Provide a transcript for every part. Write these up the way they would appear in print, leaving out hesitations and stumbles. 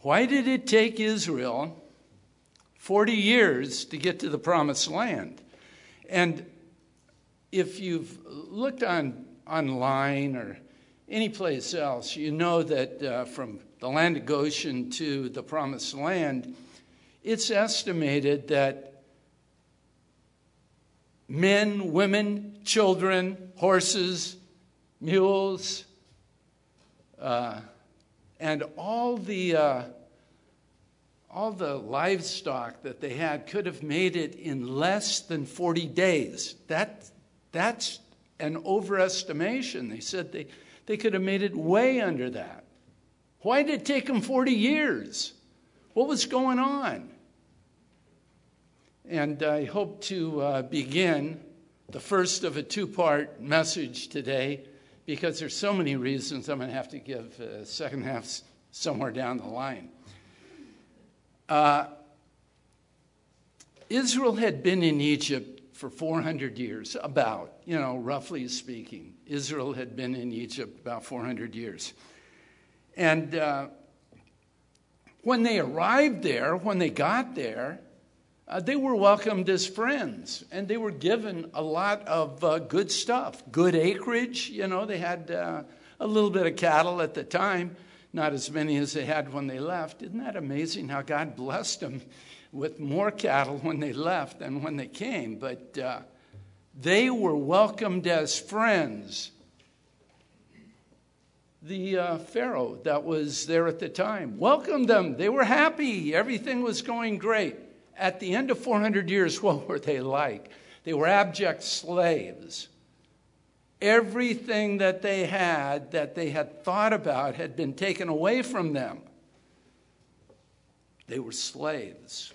Why did it take Israel 40 years to get to the promised land? And if you've looked online or any place else, you know that from the land of Goshen to the promised land, it's estimated that men, women, children, horses, mules, and all the livestock that they had could have made it in less than 40 days. That's an overestimation. They said they could have made it way under that. Why did it take them 40 years? What was going on? And I hope to begin the first of a two-part message today, because there's so many reasons. I'm going to have to give a second half somewhere down the line. Israel had been in Egypt for 400 years, about, roughly speaking. Israel had been in Egypt about 400 years. And when they arrived there, when they got there, they were welcomed as friends, and they were given a lot of good stuff, good acreage. They had a little bit of cattle at the time, not as many as they had when they left. Isn't that amazing how God blessed them with more cattle when they left than when they came? But they were welcomed as friends. The Pharaoh that was there at the time welcomed them. They were happy. Everything was going great. At the end of 400 years, what were they like? They were abject slaves. Everything that they had thought about had been taken away from them. They were slaves.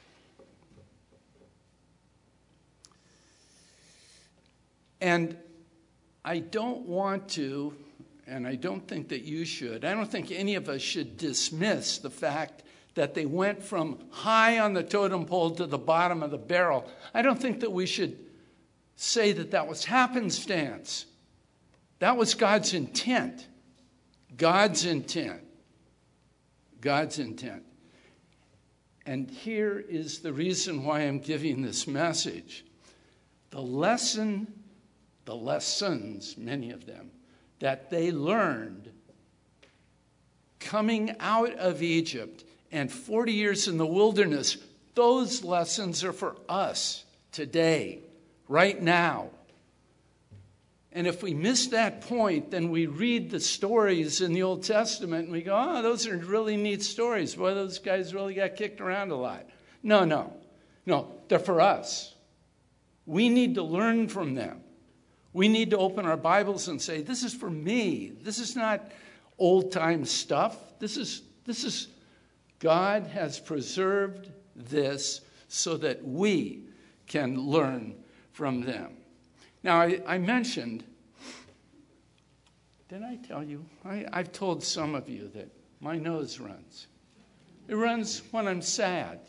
And I don't want to, and I don't think that you should, I don't think any of us should dismiss the fact that they went from high on the totem pole to the bottom of the barrel. I don't think that we should say that that was happenstance. That was God's intent. God's intent. God's intent. And here is the reason why I'm giving this message. The lessons, many of them, that they learned coming out of Egypt and 40 years in the wilderness, those lessons are for us today, right now. And if we miss that point, then we read the stories in the Old Testament and we go, oh, those are really neat stories. Boy, those guys really got kicked around a lot. No, they're for us. We need to learn from them. We need to open our Bibles and say, this is for me. This is not old-time stuff. This is God has preserved this so that we can learn from them. Now, I mentioned, did I tell you? I've told some of you that my nose runs. It runs when I'm sad.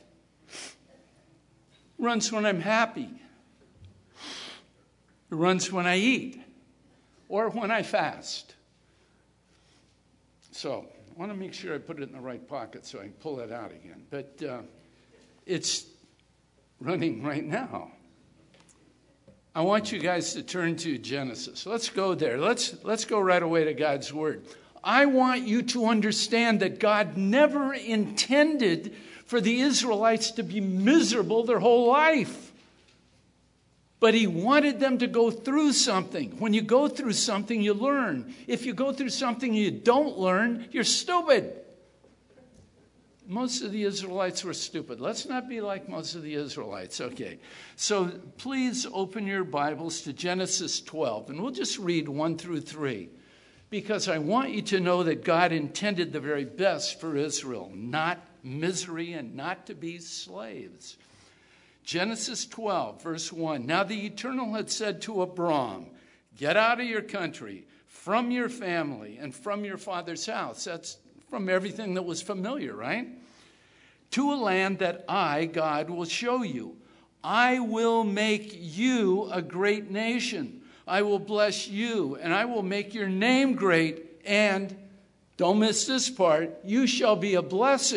It runs when I'm happy. It runs when I eat or when I fast. So I want to make sure I put it in the right pocket so I can pull it out again. But it's running right now. I want you guys to turn to Genesis. Let's go there. Let's go right away to God's Word. I want you to understand that God never intended for the Israelites to be miserable their whole life. But he wanted them to go through something. When you go through something, you learn. If you go through something you don't learn, you're stupid. Most of the Israelites were stupid. Let's not be like most of the Israelites. Okay. So please open your Bibles to Genesis 12. And we'll just read 1 through 3. Because I want you to know that God intended the very best for Israel. Not misery and not to be slaves. Genesis 12, verse 1. Now the Eternal had said to Abram, get out of your country, from your family, and from your father's house. That's from everything that was familiar, right? To a land that I, God, will show you. I will make you a great nation. I will bless you, and I will make your name great, and, don't miss this part, you shall be a blessing.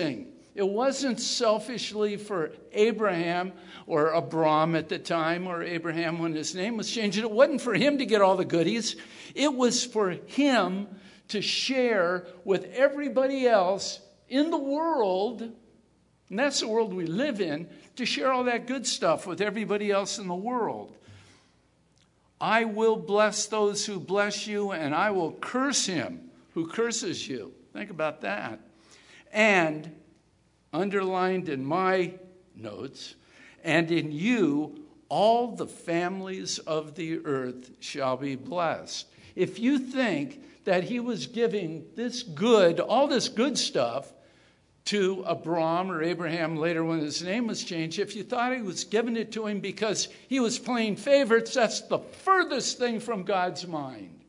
It wasn't selfishly for Abraham or Abram at the time, or Abraham when his name was changed. It wasn't for him to get all the goodies. It was for him to share with everybody else in the world, and that's the world we live in, to share all that good stuff with everybody else in the world. I will bless those who bless you, and I will curse him who curses you. Think about that. And underlined in my notes, and in you all the families of the earth shall be blessed. If you think that he was giving this good, all this good stuff, to Abram or Abraham later when his name was changed, if you thought he was giving it to him because he was playing favorites, that's the furthest thing from God's mind.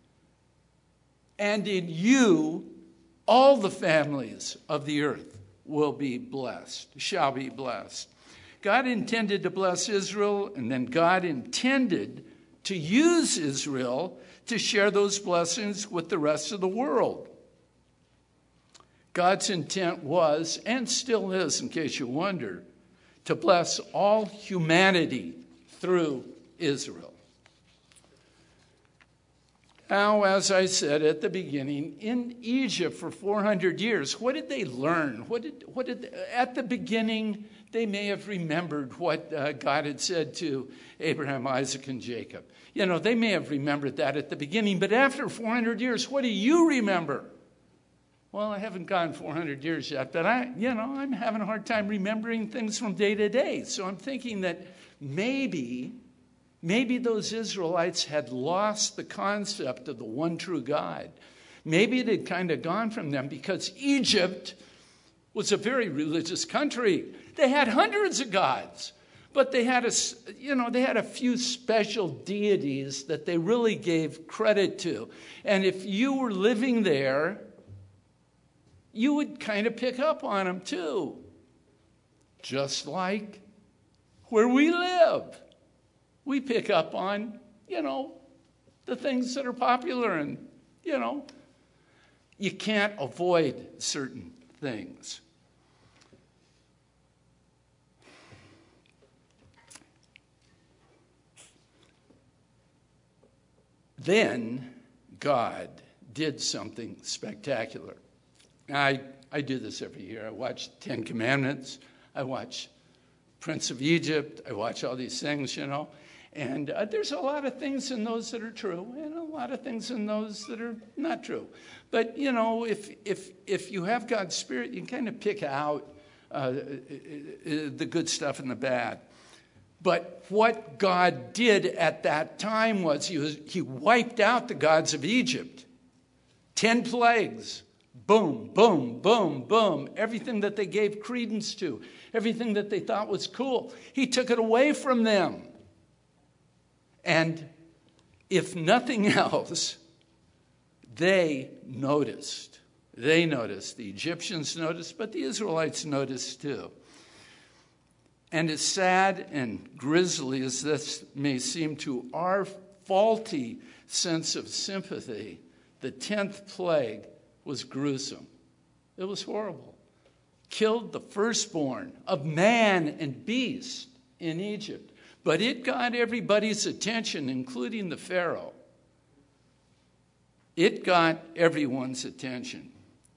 And in you all the families of the earth will be blessed, shall be blessed. God intended to bless Israel, and then God intended to use Israel to share those blessings with the rest of the world. God's intent was, and still is, in case you wonder, to bless all humanity through Israel. Now, as I said at the beginning, in Egypt for 400 years, what did they learn? At the beginning, they may have remembered what God had said to Abraham, Isaac, and Jacob. They may have remembered that at the beginning, but after 400 years, what do you remember? Well, I haven't gone 400 years yet, but I'm having a hard time remembering things from day to day. So I'm thinking that maybe those Israelites had lost the concept of the one true God. Maybe it had kind of gone from them because Egypt was a very religious country. They had hundreds of gods, but they had a few special deities that they really gave credit to. And if you were living there, you would kind of pick up on them too. Just like where we live. We pick up on, the things that are popular, and, you can't avoid certain things. Then God did something spectacular. I do this every year. I watch the Ten Commandments. I watch Prince of Egypt. I watch all these things, And there's a lot of things in those that are true, and a lot of things in those that are not true. But if you have God's Spirit, you can kind of pick out the good stuff and the bad. But what God did at that time was he wiped out the gods of Egypt. 10 plagues. Boom, boom, boom, boom. Everything that they gave credence to, everything that they thought was cool, he took it away from them. And if nothing else, they noticed. The Egyptians noticed, but the Israelites noticed too. And as sad and grisly as this may seem to our faulty sense of sympathy, the 10th plague was gruesome. It was horrible. Killed the firstborn of man and beast in Egypt. But it got everybody's attention, including the Pharaoh. It got everyone's attention.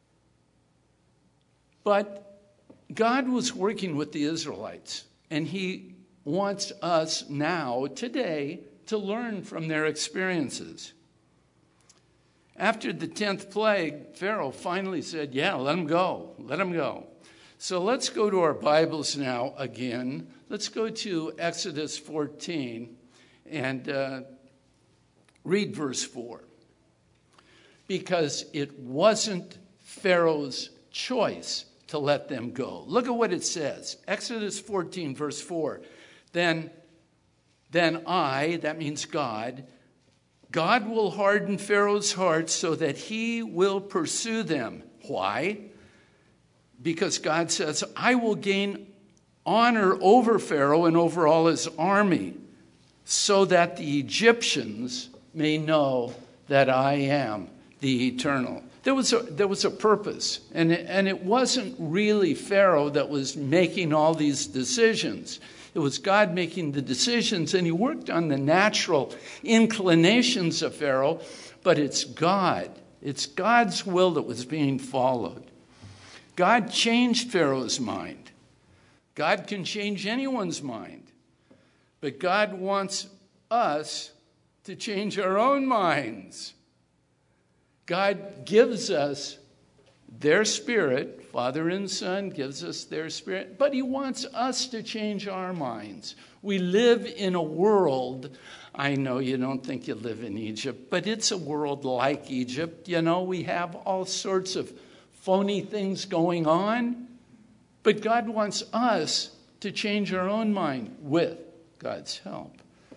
But God was working with the Israelites, and he wants us now, today, to learn from their experiences. After the 10th plague, Pharaoh finally said, yeah, let them go. Let them go. So let's go to our Bibles now again. Let's go to Exodus 14 and read verse 4. Because it wasn't Pharaoh's choice to let them go. Look at what it says. Exodus 14, verse 4. Then I, that means God will harden Pharaoh's heart so that he will pursue them. Why? Because God says, I will gain honor over Pharaoh and over all his army, so that the Egyptians may know that I am the Eternal. There was a purpose, and it wasn't really Pharaoh that was making all these decisions. It was God making the decisions, and he worked on the natural inclinations of Pharaoh, but it's God. It's God's will that was being followed. God changed Pharaoh's mind. God can change anyone's mind, but God wants us to change our own minds. God gives us their spirit, Father and Son gives us their spirit, but he wants us to change our minds. We live in a world, I know you don't think you live in Egypt, but it's a world like Egypt. You know, we have all sorts of phony things going on, but God wants us to change our own mind with God's help.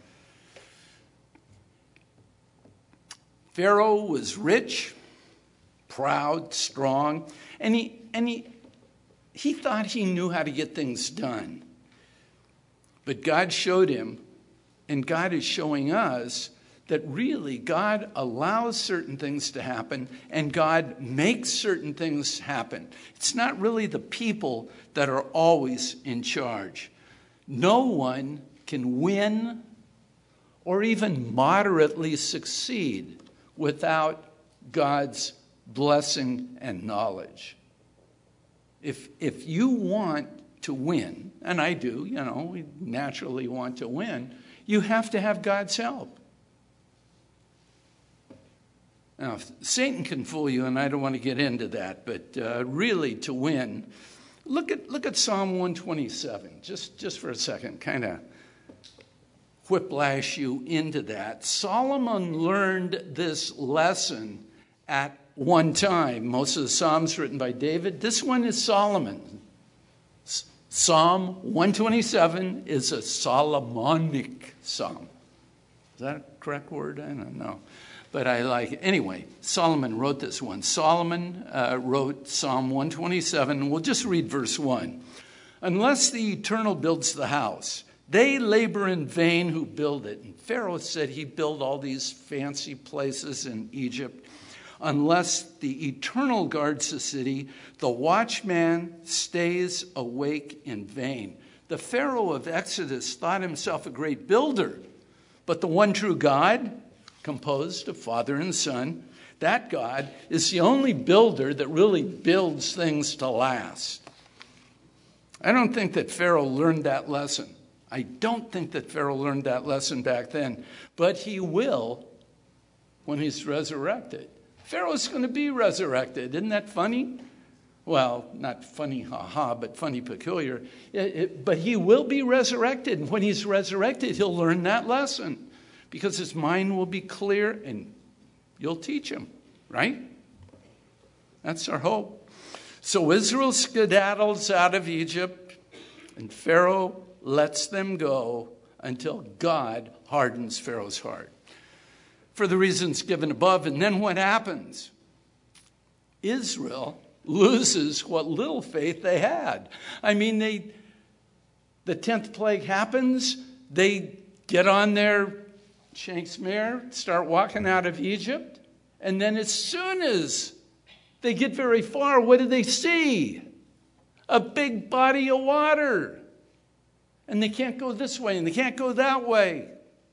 Pharaoh was rich, proud, strong, and he thought he knew how to get things done. But God showed him, and God is showing us, that really God allows certain things to happen, and God makes certain things happen. It's not really the people that are always in charge. No one can win or even moderately succeed without God's blessing and knowledge. If you want to win, and I do, you know, we naturally want to win, you have to have God's help. Now, Satan can fool you, and I don't want to get into that, but really to win, look at Psalm 127, just for a second, kind of whiplash you into that. Solomon learned this lesson at one time. Most of the Psalms written by David. This one is Solomon. Psalm 127 is a Solomonic psalm. Is that a correct word? I don't know. But I like it. Anyway, Solomon wrote this one. Solomon wrote Psalm 127. We'll just read verse 1. Unless the Eternal builds the house, they labor in vain who build it. And Pharaoh said he built all these fancy places in Egypt. Unless the Eternal guards the city, the watchman stays awake in vain. The Pharaoh of Exodus thought himself a great builder, but the one true God, composed of Father and Son, that God is the only builder that really builds things to last. I don't think that Pharaoh learned that lesson. I don't think that Pharaoh learned that lesson back then, but he will when he's resurrected. Pharaoh's going to be resurrected. Isn't that funny? Well, not funny, ha-ha, but funny, peculiar. But he will be resurrected. And when he's resurrected, he'll learn that lesson because his mind will be clear and you'll teach him, right? That's our hope. So Israel skedaddles out of Egypt, and Pharaoh lets them go until God hardens Pharaoh's heart for the reasons given above. And then what happens? Israel loses what little faith they had. I mean, the 10th plague happens. They get on their Shanks mare, start walking out of Egypt. And then as soon as they get very far, what do they see? A big body of water. And they can't go this way and they can't go that way.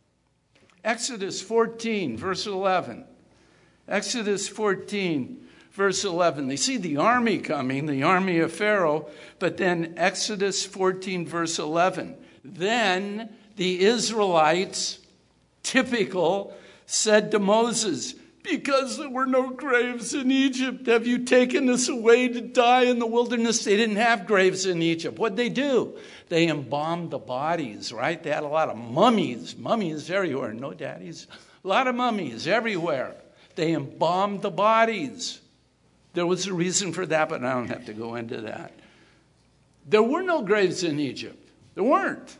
Exodus 14, verse 11. Exodus 14, verse 11. They see the army coming, the army of Pharaoh, but then Exodus 14, verse 11. Then the Israelites, typical, said to Moses, because there were no graves in Egypt, have you taken us away to die in the wilderness? They didn't have graves in Egypt. What'd they do? They embalmed the bodies, right? They had a lot of mummies everywhere. No daddies. A lot of mummies everywhere. They embalmed the bodies. There was a reason for that, but I don't have to go into that. There were no graves in Egypt. There weren't.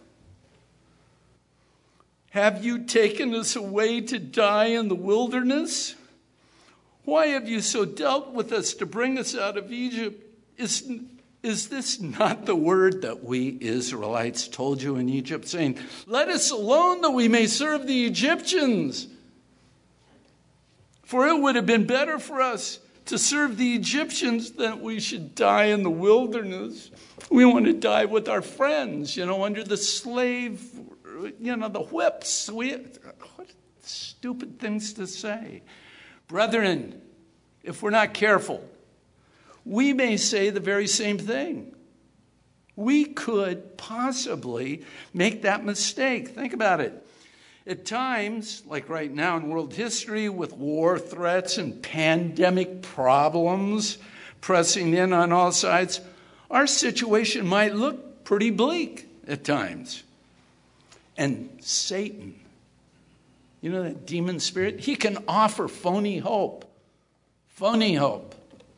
Have you taken us away to die in the wilderness? Why have you so dealt with us to bring us out of Egypt? Is this not the word that we Israelites told you in Egypt, saying, let us alone that we may serve the Egyptians? For it would have been better for us to serve the Egyptians, then we should die in the wilderness. We want to die with our friends, under the slave, the whips. What stupid things to say. Brethren, if we're not careful, we may say the very same thing. We could possibly make that mistake. Think about it. At times, like right now in world history, with war threats and pandemic problems pressing in on all sides, our situation might look pretty bleak at times. And Satan, that demon spirit, he can offer phony hope. Phony hope.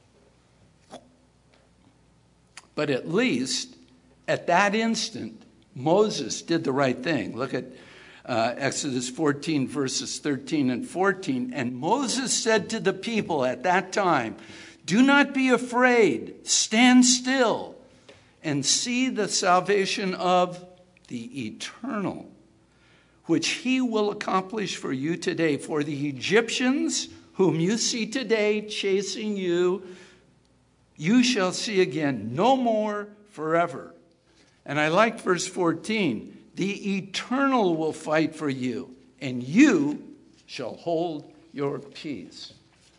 But at least at that instant, Moses did the right thing. Look at Exodus 14, verses 13 and 14. And Moses said to the people at that time, "Do not be afraid. Stand still and see the salvation of the Eternal, which he will accomplish for you today. For the Egyptians whom you see today chasing you, you shall see again no more forever." And I like verse 14. The Eternal will fight for you, and you shall hold your peace.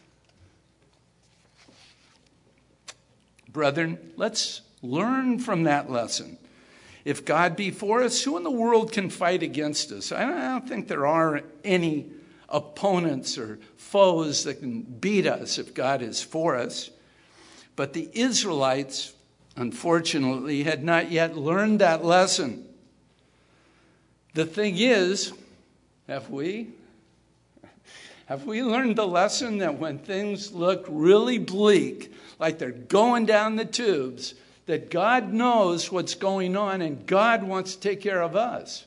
Brethren, let's learn from that lesson. If God be for us, who in the world can fight against us? I don't think there are any opponents or foes that can beat us if God is for us. But the Israelites, unfortunately, had not yet learned that lesson. The thing is, have we? Have we learned the lesson that when things look really bleak, like they're going down the tubes, that God knows what's going on and God wants to take care of us?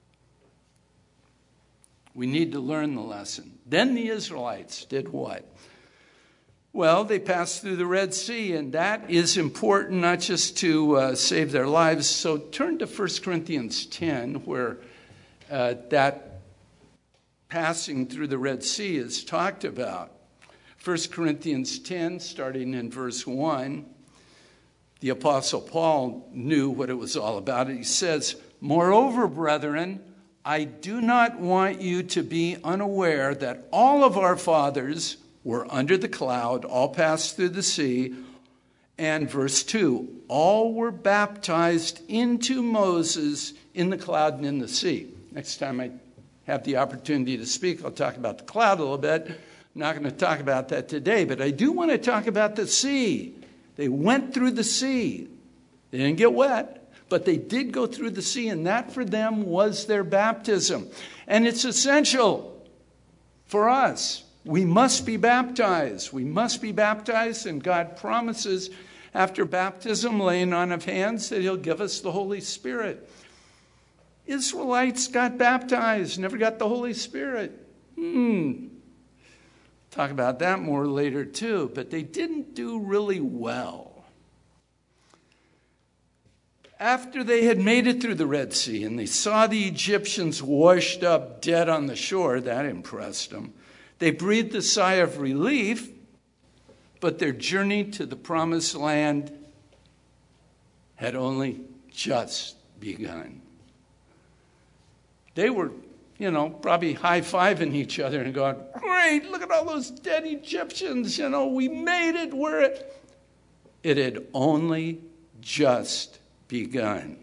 We need to learn the lesson. Then the Israelites did what? Well, they passed through the Red Sea, and that is important not just to save their lives. So turn to 1 Corinthians 10, where that passing through the Red Sea is talked about. 1 Corinthians 10, starting in verse 1, the Apostle Paul knew what it was all about. He says, "Moreover, brethren, I do not want you to be unaware that all of our fathers were under the cloud, all passed through the sea." And verse 2, all were baptized into Moses in the cloud and in the sea. Next time I have the opportunity to speak, I'll talk about the cloud a little bit. I'm not going to talk about that today, but I do want to talk about the sea. They went through the sea. They didn't get wet, but they did go through the sea, and that for them was their baptism. And it's essential for us. We must be baptized. We must be baptized, and God promises after baptism, laying on of hands, that he'll give us the Holy Spirit. Israelites got baptized, never got the Holy Spirit. Talk about that more later too, but they didn't do really well. After they had made it through the Red Sea and they saw the Egyptians washed up dead on the shore, that impressed them. They breathed a sigh of relief, but their journey to the promised land had only just begun. They were, probably high-fiving each other and going, "Great, look at all those dead Egyptians, we made it." It had only just begun.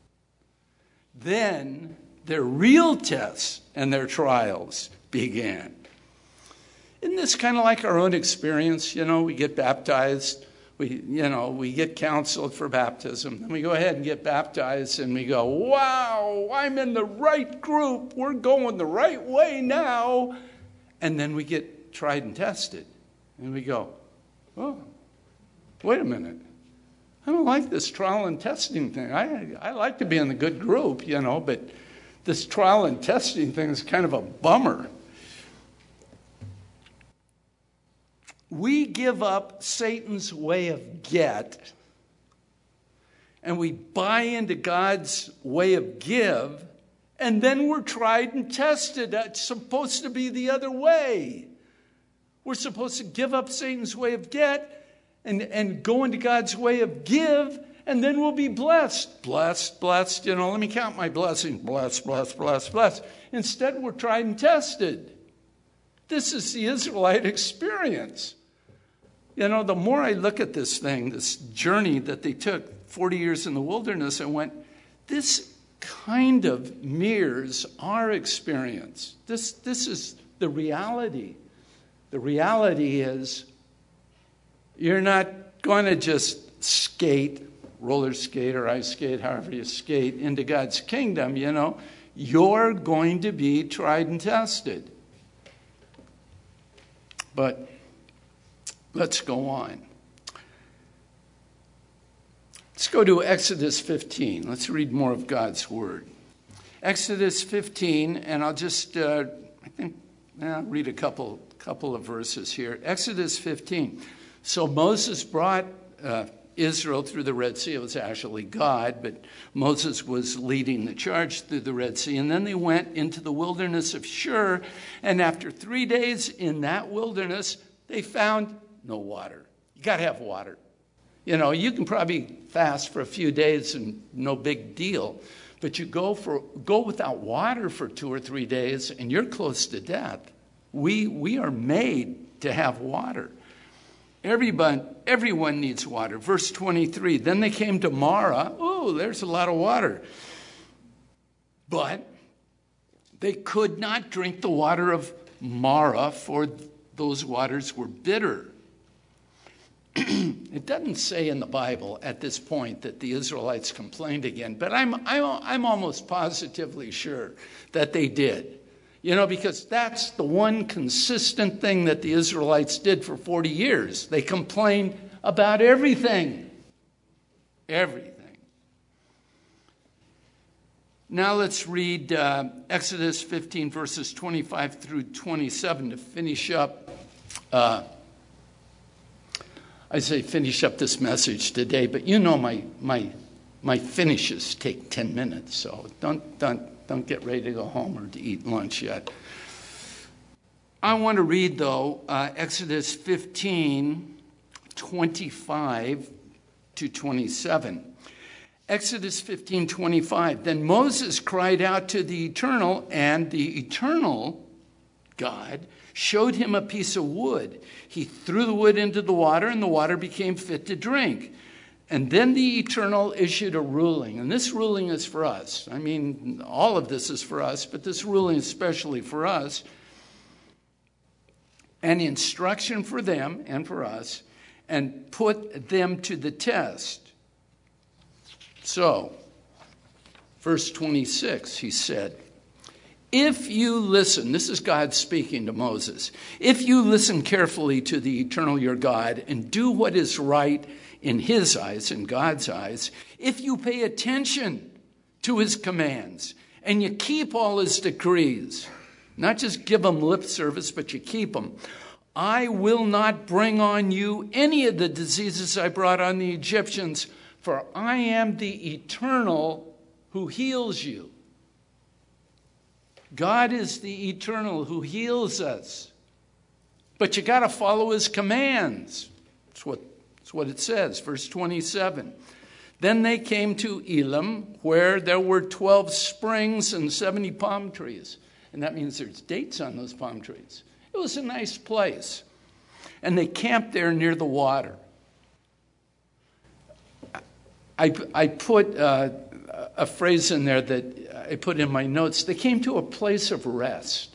Then their real tests and their trials began. Isn't this kind of like our own experience? We get baptized, we get counseled for baptism, then we go ahead and get baptized and we go, "Wow, I'm in the right group. We're going the right way now." And then we get tried and tested and we go, "Oh, wait a minute. I don't like this trial and testing thing. I like to be in the good group, but this trial and testing thing is kind of a bummer." We give up Satan's way of get, and we buy into God's way of give, and then we're tried and tested. That's supposed to be the other way. We're supposed to give up Satan's way of get and go into God's way of give, and then we'll be blessed. Blessed, blessed. Let me count my blessings. Blessed, blessed, blessed, blessed. Instead, we're tried and tested. This is the Israelite experience. The more I look at this thing, this journey that they took 40 years in the wilderness, I went, this kind of mirrors our experience. This is the reality. The reality is you're not going to just skate, roller skate or ice skate, however you skate, into God's kingdom, You're going to be tried and tested. But let's go on. Let's go to Exodus 15. Let's read more of God's word. Exodus 15, and I'll just, read a couple of verses here. Exodus 15. So Moses brought Israel through the Red Sea. It was actually God, but Moses was leading the charge through the Red Sea. And then they went into the wilderness of Shur, and after 3 days in that wilderness, they found no water. You got to have water. You can probably fast for a few days and no big deal, but you go without water for 2 or 3 days and you're close to death. We are made to have water. Everyone needs water. Verse 23, then they came to Marah. Oh, there's a lot of water. But they could not drink the water of Marah, for those waters were bitter. It doesn't say in the Bible at this point that the Israelites complained again, but I'm almost positively sure that they did. Because that's the one consistent thing that the Israelites did for 40 years. They complained about everything. Everything. Now let's read Exodus 15, verses 25 through 27 to finish up. I say finish up this message today, but my finishes take 10 minutes, so don't get ready to go home or to eat lunch yet. I want to read, though, Exodus 15, 25 to 27. Exodus 15, 25. Then Moses cried out to the Eternal, and the Eternal God showed him a piece of wood. He threw the wood into the water, and the water became fit to drink. And then the Eternal issued a ruling. And this ruling is for us. All of this is for us, but this ruling is especially for us. An instruction for them and for us, and put them to the test. So, verse 26, he said, if you listen, this is God speaking to Moses, if you listen carefully to the Eternal your God and do what is right in his eyes, in God's eyes, if you pay attention to his commands and you keep all his decrees, not just give them lip service, but you keep them, I will not bring on you any of the diseases I brought on the Egyptians, for I am the Eternal who heals you. God is the Eternal who heals us. But you got to follow his commands. That's what it says, verse 27. Then they came to Elim, where there were 12 springs and 70 palm trees. And that means there's dates on those palm trees. It was a nice place. And they camped there near the water. I put a phrase in there that I put in my notes. They came to a place of rest.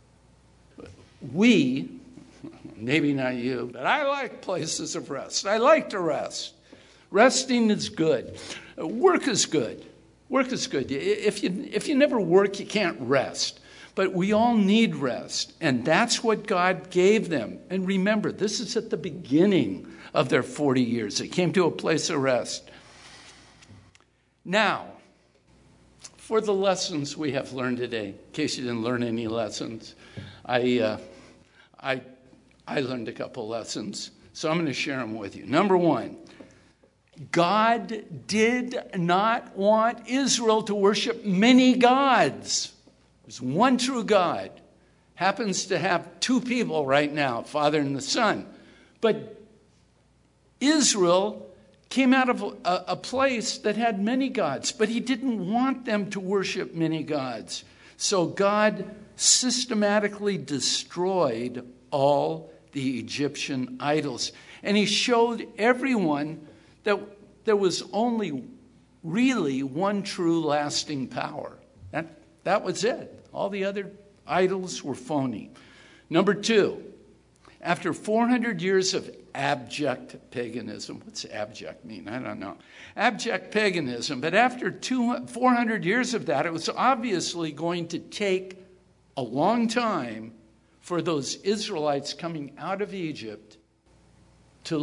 We, maybe not you, but I like places of rest. I like to rest. Resting is good. Work is good. Work is good. If you never work, you can't rest. But we all need rest, and that's what God gave them. And remember, this is at the beginning of their 40 years. They came to a place of rest. Now, for the lessons we have learned today, in case you didn't learn any lessons, I learned a couple lessons, so I'm going to share them with you. Number one, God did not want Israel to worship many gods. There's one true God, happens to have two people right now, Father and the Son. But Israel came out of a place that had many gods, but he didn't want them to worship many gods. So God systematically destroyed all the Egyptian idols. And he showed everyone that there was only really one true lasting power. That was it. All the other idols were phony. Number two, after 400 years of abject paganism. What's abject mean? I don't know. Abject paganism. But after 400 years of that, it was obviously going to take a long time for those Israelites coming out of Egypt to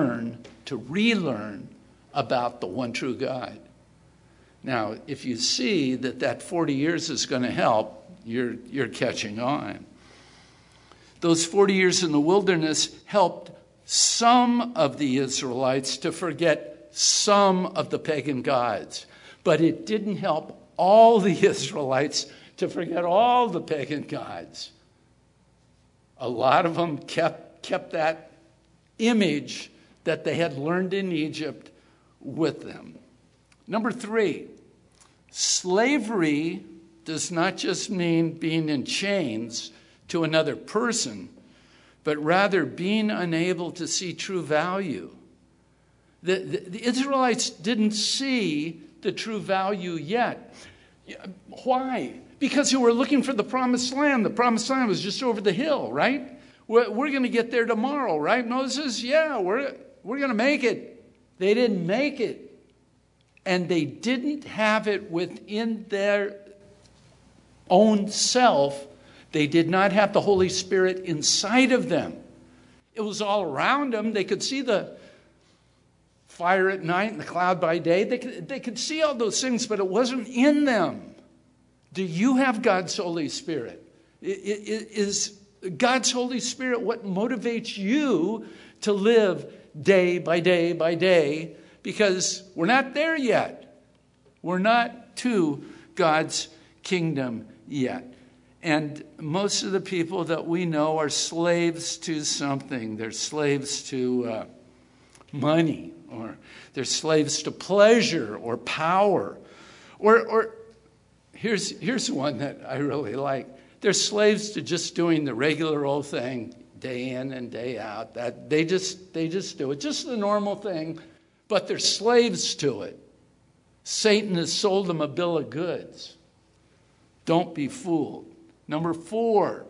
relearn about the one true God. Now, if you see that 40 years is going to help, you're catching on. Those 40 years in the wilderness helped some of the Israelites to forget some of the pagan gods. But it didn't help all the Israelites to forget all the pagan gods. A lot of them kept that image that they had learned in Egypt with them. Number three, slavery does not just mean being in chains to another person, but rather being unable to see true value. The Israelites didn't see the true value yet. Why? Because they were looking for the promised land. The promised land was just over the hill, right? We're going to get there tomorrow, right, Moses? Yeah, we're going to make it. They didn't make it. And they didn't have it within their own self. They did not have the Holy Spirit inside of them. It was all around them. They could see the fire at night and the cloud by day. They could see all those things, but it wasn't in them. Do you have God's Holy Spirit? Is God's Holy Spirit what motivates you to live day by day by day? Because we're not there yet. We're not to God's kingdom yet. And most of the people that we know are slaves to something. They're slaves to money, or they're slaves to pleasure or power. Or here's one that I really like. They're slaves to just doing the regular old thing, day in and day out. That they just do it, just the normal thing, but they're slaves to it. Satan has sold them a bill of goods. Don't be fooled. Number 4,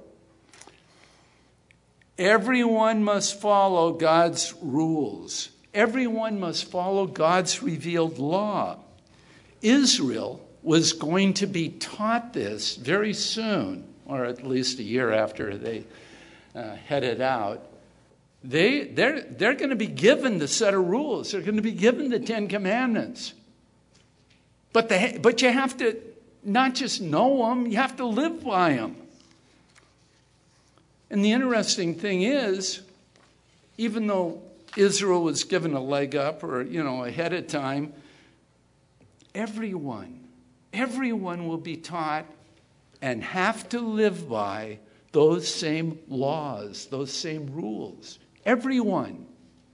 everyone must follow God's rules. Everyone must follow God's revealed law. Israel was going to be taught this very soon, or at least a year after they headed out. They're going to be given the set of rules. They're going to be given the 10 Commandments. But you have to not just know them, you have to live by them. And the interesting thing is, even though Israel was given a leg up or, ahead of time, everyone will be taught and have to live by those same laws, those same rules. Everyone.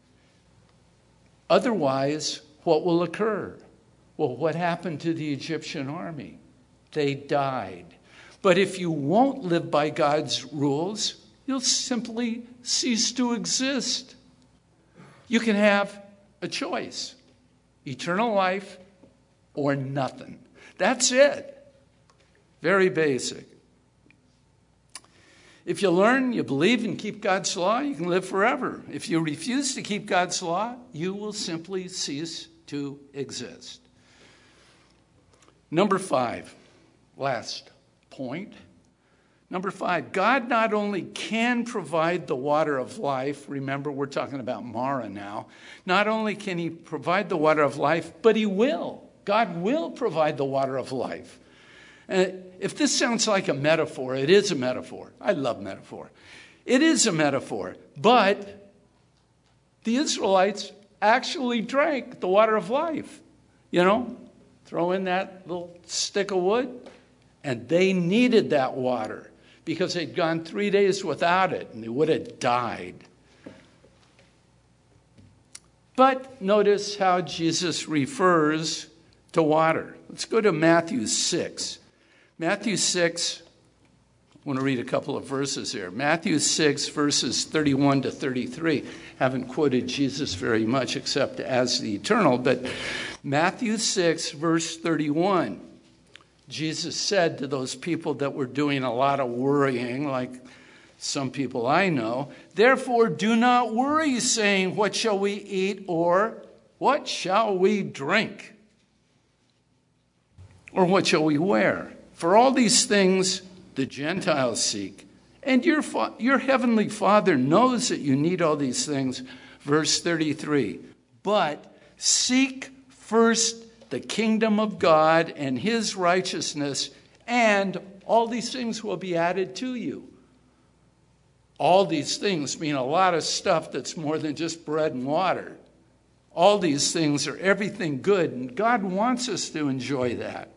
Otherwise, what will occur? Well, what happened to the Egyptian army? They died. But if you won't live by God's rules, you'll simply cease to exist. You can have a choice: eternal life or nothing. That's it. Very basic. If you learn, you believe, and keep God's law, you can live forever. If you refuse to keep God's law, you will simply cease to exist. Number 5, last point. Number 5, God not only can provide the water of life, remember we're talking about Mara now, not only can he provide the water of life, but he will. God will provide the water of life. If this sounds like a metaphor, it is a metaphor. I love metaphor. It is a metaphor, but the Israelites actually drank the water of life. Throw in that little stick of wood, and they needed that water because they'd gone 3 days without it and they would have died. But notice how Jesus refers to water. Let's go to Matthew 6. Matthew 6, I want to read a couple of verses here. Matthew 6, verses 31 to 33. Haven't quoted Jesus very much except as the eternal, but Matthew 6, verse 31. Jesus said to those people that were doing a lot of worrying, like some people I know, "Therefore do not worry, saying, 'What shall we eat?' or 'What shall we drink?' or 'What shall we wear?' For all these things the Gentiles seek. And your heavenly Father knows that you need all these things." Verse 33. "But seek first the kingdom of God and his righteousness, and all these things will be added to you." All these things mean a lot of stuff that's more than just bread and water. All these things are everything good, and God wants us to enjoy that.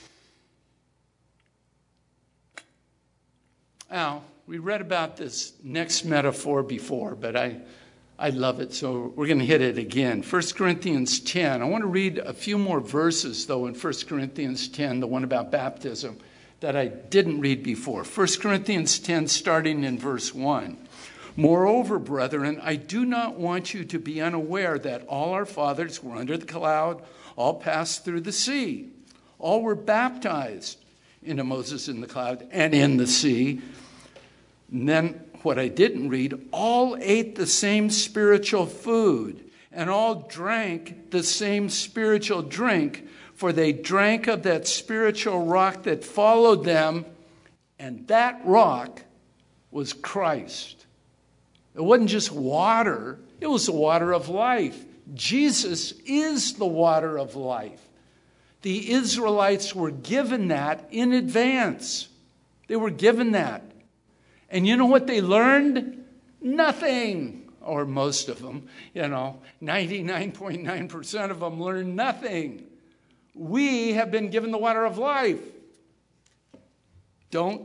Now, we read about this next metaphor before, but I love it, so we're going to hit it again. 1 Corinthians 10. I want to read a few more verses, though, in 1 Corinthians 10, the one about baptism, that I didn't read before. 1 Corinthians 10, starting in verse 1. "Moreover, brethren, I do not want you to be unaware that all our fathers were under the cloud, all passed through the sea. All were baptized into Moses in the cloud and in the sea." And then what I didn't read, "all ate the same spiritual food, and all drank the same spiritual drink, for they drank of that spiritual rock that followed them, and that rock was Christ." It wasn't just water, it was the water of life. Jesus is the water of life. The Israelites were given that in advance. They were given that. And you know what they learned? Nothing. Or most of them, 99.9% of them learned nothing. We have been given the water of life. Don't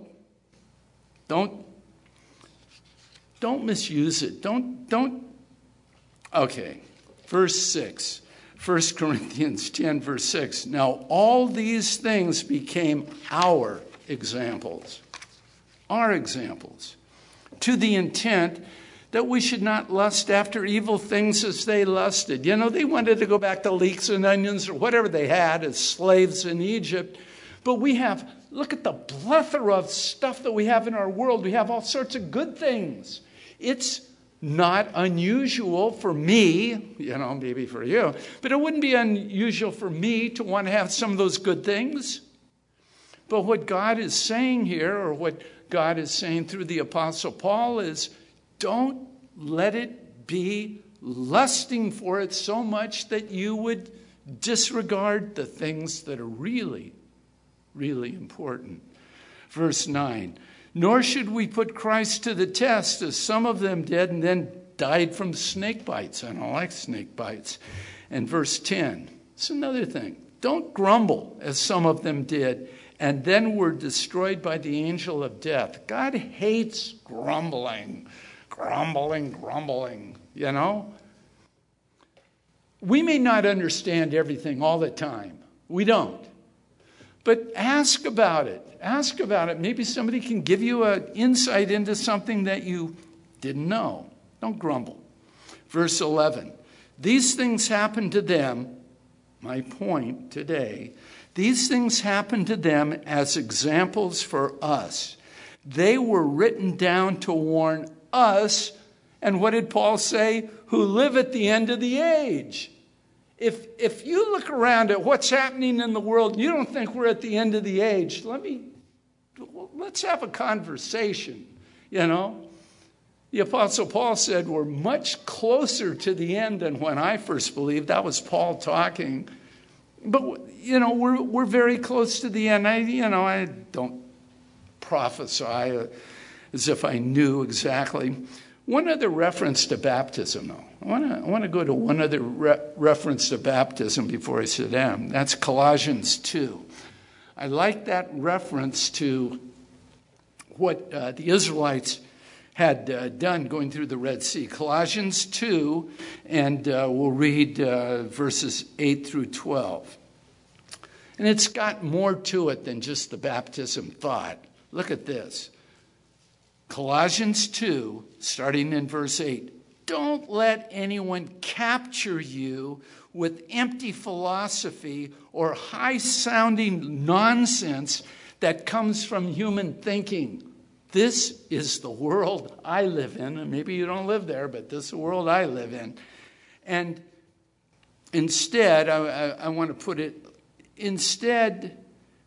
misuse it. Don't. Okay. Verse 6. 1 Corinthians 10, verse 6. "Now all these things became our examples." Our examples. "To the intent that we should not lust after evil things as they lusted." They wanted to go back to leeks and onions or whatever they had as slaves in Egypt. But look at the plethora of stuff that we have in our world. We have all sorts of good things. It's not unusual for me, maybe for you, but it wouldn't be unusual for me to want to have some of those good things. But what God is saying here, or what God is saying through the Apostle Paul, is don't let it be lusting for it so much that you would disregard the things that are really, really important. Verse 9, "Nor should we put Christ to the test, as some of them did and then died from snake bites." I don't like snake bites. And verse 10, it's another thing. "Don't grumble, as some of them did, and then were destroyed by the angel of death." God hates grumbling. We may not understand everything all the time. We don't. But ask about it. Ask about it. Maybe somebody can give you an insight into something that you didn't know. Don't grumble. Verse 11. "These things happened to them," my point today, "these things happened to them as examples for us. They were written down to warn us," and what did Paul say? "Who live at the end of the age." If you look around at what's happening in the world and you don't think we're at the end of the age, let's have a conversation, The Apostle Paul said we're much closer to the end than when I first believed. That was Paul talking. But, we're very close to the end. I don't prophesy as if I knew exactly. One other reference to baptism, though. I want to go to one other reference to baptism before I sit down. That's Colossians 2. I like that reference to what the Israelites had done going through the Red Sea. Colossians 2, and we'll read verses 8 through 12. And it's got more to it than just the baptism thought. Look at this. Colossians 2, starting in verse 8. Don't let anyone capture you with empty philosophy or high-sounding nonsense that comes from human thinking. This is the world I live in. And maybe you don't live there, but this is the world I live in. And instead, I want to put it, instead,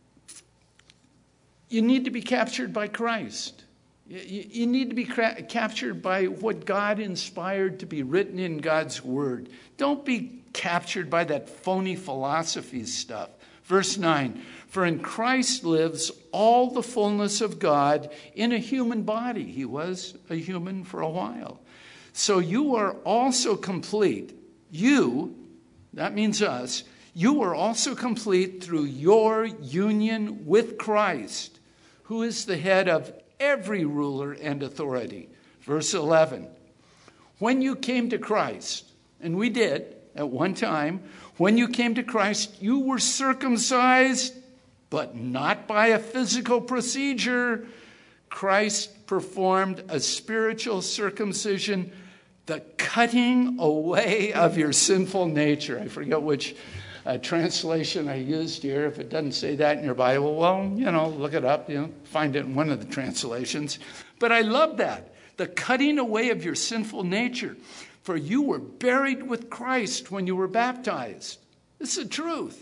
you need to be captured by Christ. You need to be captured by what God inspired to be written in God's word. Don't be captured by that phony philosophy stuff. Verse 9, for in Christ lives all the fullness of God in a human body. He was a human for a while. So you are also complete. You, that means us, you are also complete through your union with Christ, who is the head of every ruler and authority. Verse 11, when you came to Christ, and we did at one time, when you came to Christ, you were circumcised, but not by a physical procedure. Christ performed a spiritual circumcision, the cutting away of your sinful nature. I forget which translation I used here. If it doesn't say that in your Bible, well, look it up. Find it in one of the translations. But I love that. The cutting away of your sinful nature. For you were buried with Christ when you were baptized. This is the truth.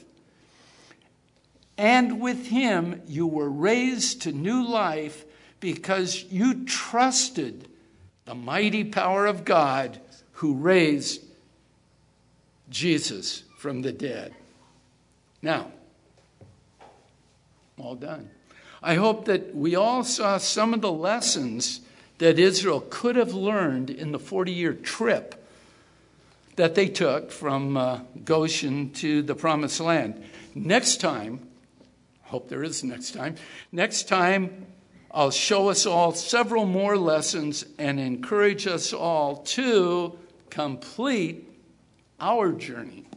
And with him you were raised to new life because you trusted the mighty power of God who raised Jesus from the dead. Now, all done. I hope that we all saw some of the lessons that Israel could have learned in the 40-year trip that they took from Goshen to the Promised Land. Next time, hope there is next time I'll show us all several more lessons and encourage us all to complete our journey.